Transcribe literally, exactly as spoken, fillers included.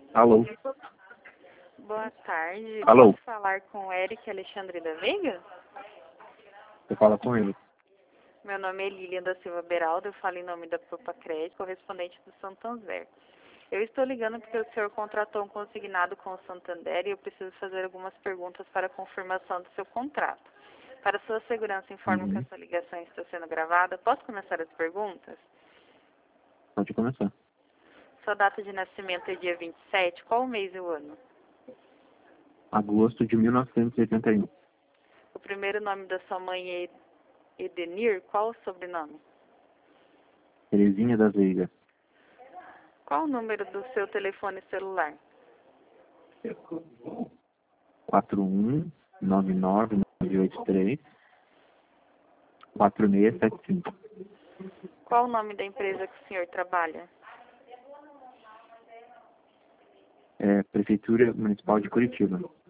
Alô? Boa tarde. Alô? Posso falar com o Eric Alexandre da Veiga? Você fala com ele. Meu nome é Lilian da Silva Beraldo, eu falo em nome da Propa Crédito, correspondente do Santander. Eu estou ligando porque o senhor contratou um consignado com o Santander e eu preciso fazer algumas perguntas para a confirmação do seu contrato. Para sua segurança, informo Uhum. que essa ligação está sendo gravada. Posso começar as perguntas? Pode começar. Sua data de nascimento é dia vinte e sete, qual o mês e o ano? Agosto de mil novecentos e oitenta e um. O primeiro nome da sua mãe é Edenir, qual o sobrenome? Terezinha da Veiga. Qual o número do seu telefone celular? quatro um nove nove nove oito três quatro seis sete cinco. Qual o nome da empresa que o senhor trabalha? É Prefeitura Municipal de Curitiba.